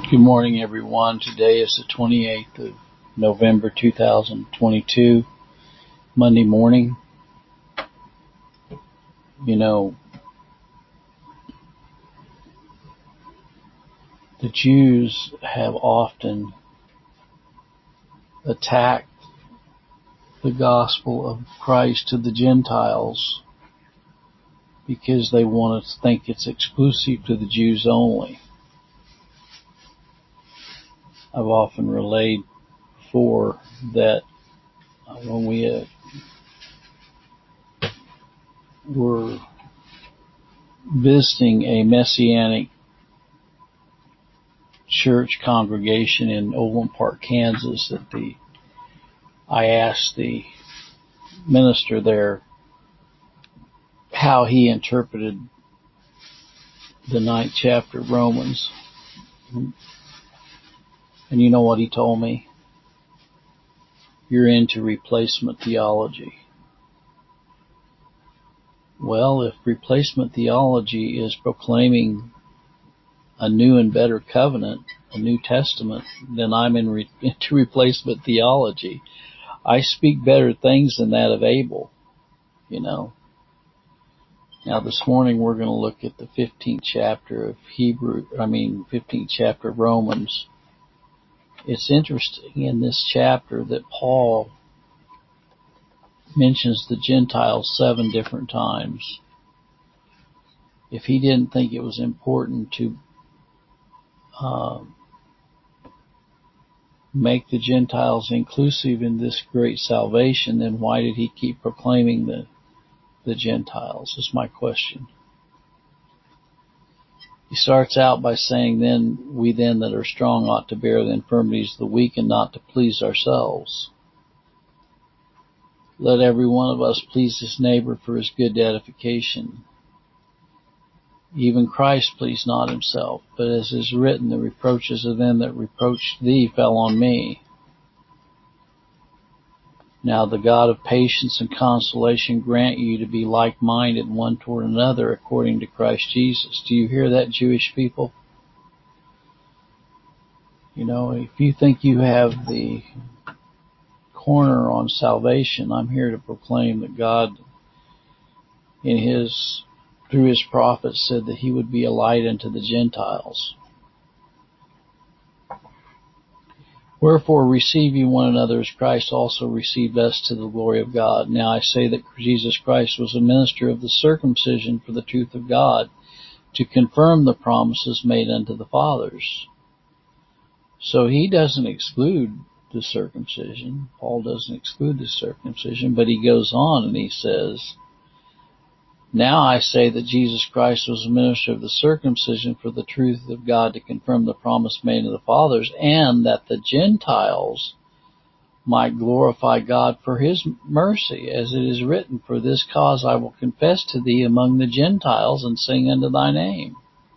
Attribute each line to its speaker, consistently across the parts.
Speaker 1: Good morning, everyone. Today is the 28th of November, 2022, Monday morning. You know, the Jews have often attacked the gospel of Christ to the Gentiles because they want to think it's exclusive to the Jews only. I've often relayed before that when we were visiting a Messianic church congregation in Overland Park, Kansas, I asked the minister there how he interpreted the 9th chapter of Romans. And you know what he told me? You're into replacement theology. Well, if replacement theology is proclaiming a new and better covenant, a New Testament, then I'm into replacement theology. I speak better things than that of Abel, you know. Now this morning we're going to look at the 15th chapter of 15th chapter of Romans. It's interesting in this chapter that Paul mentions the Gentiles 7 different times. If he didn't think it was important to make the Gentiles inclusive in this great salvation, then why did he keep proclaiming the Gentiles? Is my question. He starts out by saying, we that are strong ought to bear the infirmities of the weak and not to please ourselves. Let every one of us please his neighbor for his good edification. Even Christ pleased not himself, but as is written, the reproaches of them that reproached thee fell on me. Now the God of patience and consolation grant you to be like-minded one toward another according to Christ Jesus. Do you hear that, Jewish people? You know, if you think you have the corner on salvation, I'm here to proclaim that God, through his prophets, said that he would be a light unto the Gentiles. Wherefore receive ye one another as Christ also received us to the glory of God. Now I say that Jesus Christ was a minister of the circumcision for the truth of God, to confirm the promises made unto the fathers. So he doesn't exclude the circumcision. Paul doesn't exclude the circumcision, but he goes on and he says, now I say that Jesus Christ was a minister of the circumcision for the truth of God, to confirm the promise made to the fathers, and that the Gentiles might glorify God for his mercy, as it is written, for this cause I will confess to thee among the Gentiles and sing unto thy name.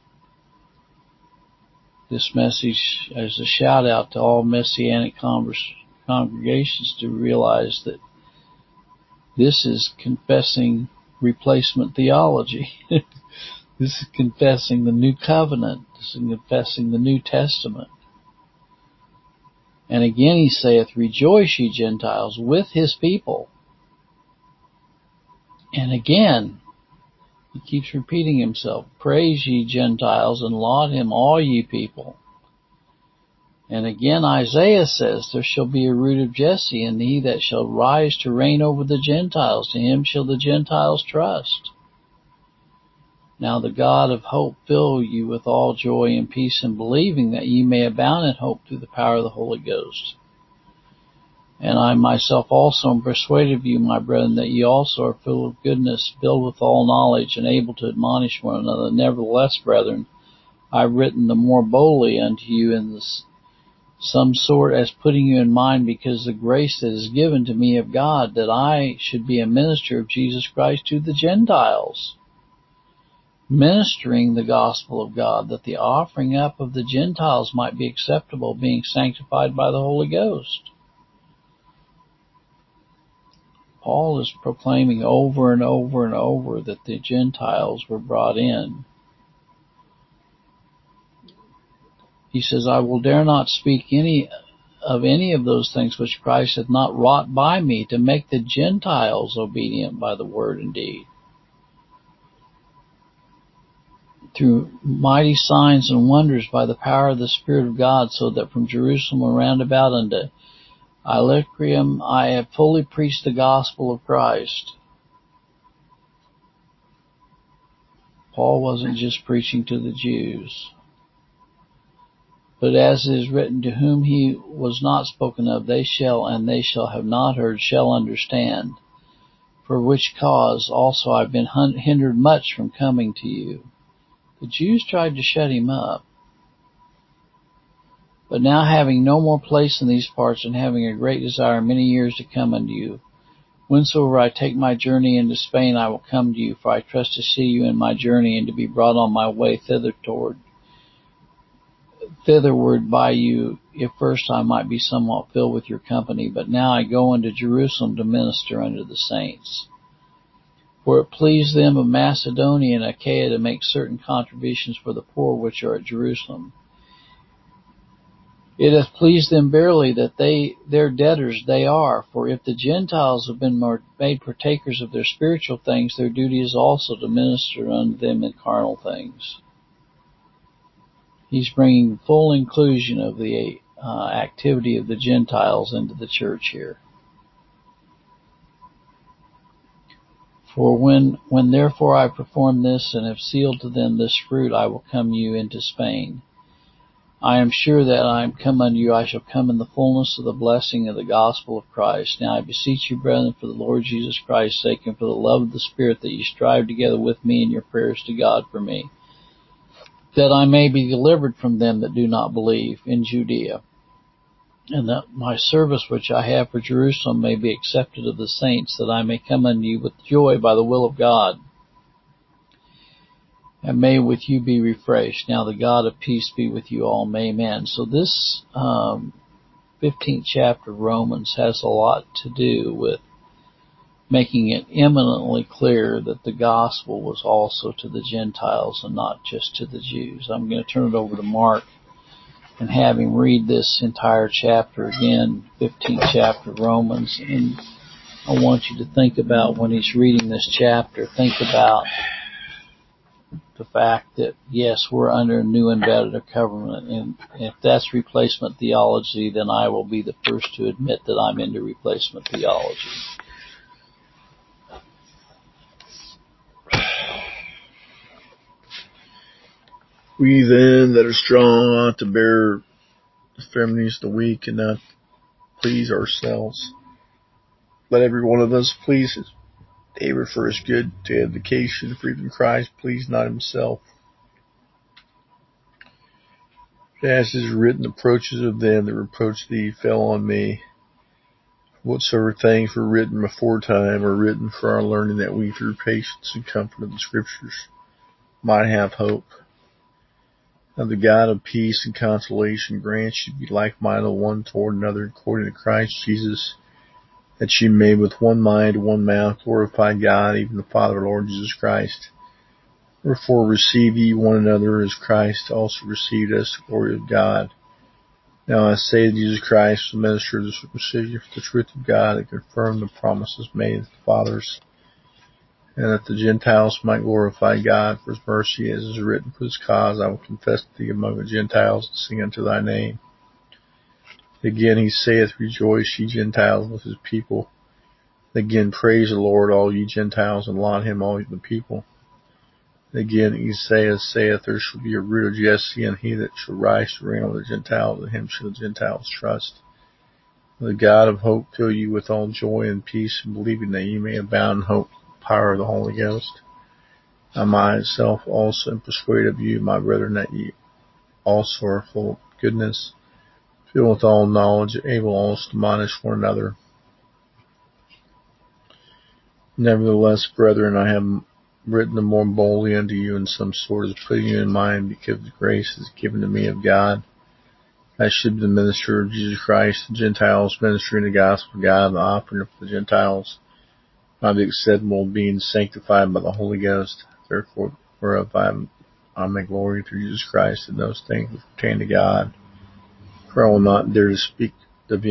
Speaker 1: This message is a shout out to all Messianic congregations to realize that this is confessing replacement theology. This is confessing the new covenant. This is confessing the New Testament. And again he saith, rejoice ye Gentiles with his people. And again, he keeps repeating himself, praise ye Gentiles and laud him all ye people. And again Isaiah says, there shall be a root of Jesse, and he that shall rise to reign over the Gentiles, to him shall the Gentiles trust. Now the God of hope fill you with all joy and peace in believing, that ye may abound in hope through the power of the Holy Ghost. And I myself also am persuaded of you, my brethren, that ye also are full of goodness, filled with all knowledge, and able to admonish one another. Nevertheless, brethren, I have written the more boldly unto you in some sort, as putting you in mind, because the grace that is given to me of God, that I should be a minister of Jesus Christ to the Gentiles, ministering the gospel of God, that the offering up of the Gentiles might be acceptable, being sanctified by the Holy Ghost. Paul is proclaiming over and over and over that the Gentiles were brought in. he says, I will dare not speak any of those things which Christ hath not wrought by me, to make the Gentiles obedient by the word and deed, through mighty signs and wonders by the power of the Spirit of God, so that from Jerusalem around about unto Illyricum I have fully preached the gospel of Christ. Paul wasn't just preaching to the Jews. But as it is written, to whom he was not spoken of, they shall, and they shall have not heard, shall understand. For which cause also I've been hindered much from coming to you. The Jews tried to shut him up. But now, having no more place in these parts, and having a great desire many years to come unto you, whensoever I take my journey into Spain, I will come to you, for I trust to see you in my journey, and to be brought on my way thitherward by you, if first I might be somewhat filled with your company. But now I go unto Jerusalem to minister unto the saints. For it pleased them of Macedonia and Achaia to make certain contributions for the poor which are at Jerusalem. It hath pleased them verily that their debtors they are. For if the Gentiles have been made partakers of their spiritual things, their duty is also to minister unto them in carnal things. He's bringing full inclusion of the activity of the Gentiles into the church here. For when therefore I perform this, and have sealed to them this fruit, I will come you into Spain. I am sure that I am come unto you, I shall come in the fullness of the blessing of the gospel of Christ. Now I beseech you, brethren, for the Lord Jesus Christ's sake, and for the love of the Spirit, that ye strive together with me in your prayers to God for me, that I may be delivered from them that do not believe in Judea, and that my service which I have for Jerusalem may be accepted of the saints, that I may come unto you with joy by the will of God, and may with you be refreshed. Now the God of peace be with you all. Amen. So this 15th chapter of Romans has a lot to do with making it eminently clear that the gospel was also to the Gentiles and not just to the Jews. I'm going to turn it over to Mark and have him read this entire chapter again, 15th chapter of Romans. And I want you to think about, when he's reading this chapter, think about the fact that, yes, we're under a new and better covenant, and if that's replacement theology, then I will be the first to admit that I'm into replacement theology.
Speaker 2: We then that are strong ought to bear the infirmities of the weak, and not please ourselves. Let every one of us please his neighbor for his good, to edification, for even Christ pleased not himself. As is written, the reproaches of them that reproach thee fell on me. Whatsoever things were written beforetime are written for our learning, that we through patience and comfort of the Scriptures might have hope. Now the God of peace and consolation grant you be like-minded one toward another, according to Christ Jesus, that ye may with one mind and one mouth glorify God, even the Father of our Lord Jesus Christ. Wherefore receive ye one another, as Christ also received us, the glory of God. Now I say that Jesus Christ, the minister of the circumcision for the truth of God, that confirmed the promises made to the fathers, and that the Gentiles might glorify God for his mercy, as is written, for this cause I will confess thee among the Gentiles, and sing unto thy name. Again he saith, rejoice, ye Gentiles, with his people. Again praise the Lord, all ye Gentiles, and laud him, all the people. Again Esaias saith, there shall be a root of Jesse, and he that shall rise to reign over the Gentiles, and him shall the Gentiles trust. The God of hope fill you with all joy and peace, and believing, that ye may abound in hope, the power of the Holy Ghost. I myself also am persuaded of you, my brethren, that ye also are full of goodness, filled with all knowledge, able also to admonish one another. Nevertheless, brethren, I have written the more boldly unto you in some sort, as putting you in mind, because the grace is given to me of God. I should be the minister of Jesus Christ, the Gentiles, ministering the gospel of God, and the offering for the Gentiles, by the acceptable, being sanctified by the Holy Ghost. Therefore, whereof I am I may glory through Jesus Christ in those things which pertain to God. For I will not dare to speak of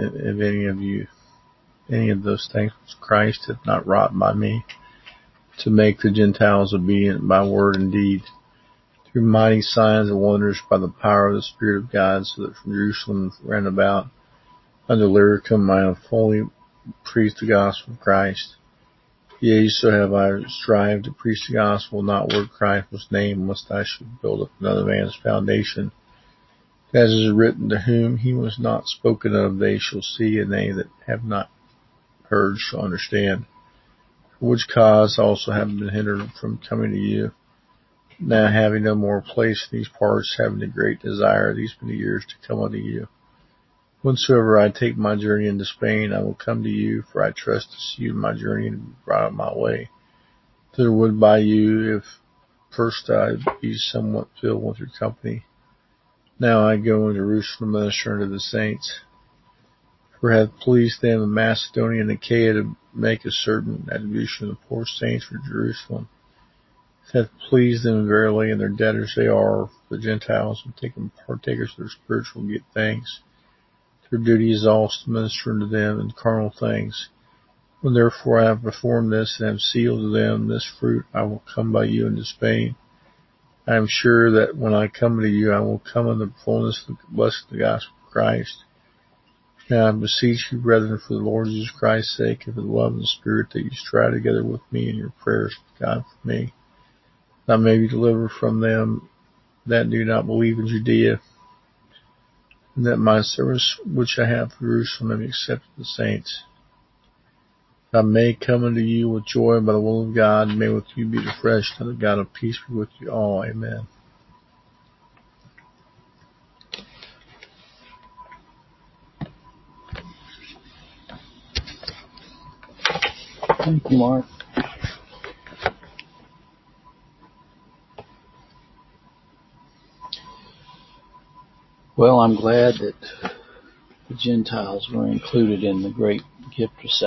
Speaker 2: any of those things which Christ hath not wrought by me, to make the Gentiles obedient by word and deed, through mighty signs and wonders by the power of the Spirit of God, so that from Jerusalem round about unto Illyricum I have fully preached the gospel of Christ. Yea, so have I strived to preach the gospel, not where Christ was named, lest I should build up another man's foundation. As is written, to whom he was not spoken of, they shall see, and they that have not heard shall understand. For which cause I also have been hindered from coming to you. Now having no more place in these parts, having a great desire these many years to come unto you. Whensoever I take my journey into Spain, I will come to you, for I trust to see you in my journey and be brought on my way thitherward by you, if first I be somewhat filled with your company. Now I go into Jerusalem, ministering to the saints. For it hath pleased them in Macedonia and Achaia to make a certain attribution of the poor saints for Jerusalem. It hath pleased them verily, and their debtors they are, the Gentiles, and taken partakers of their spiritual get thanks. Their duty is also to minister unto them in carnal things. When therefore I have performed this, and have sealed to them this fruit, I will come by you into Spain. I am sure that when I come to you, I will come in the fullness of the blessing of the gospel of Christ. Now I beseech you, brethren, for the Lord Jesus Christ's sake, and for the love of the Spirit, that you strive together with me in your prayers with God for me, that I may be delivered from them that do not believe in Judea, and that my service which I have for Jerusalem may be accepted of the saints. That I may come unto you with joy by the will of God, and may with you be refreshed, and the God of peace be with you all. Amen.
Speaker 1: Thank you, Mark. Well, I'm glad that the Gentiles were included in the great gift of salvation.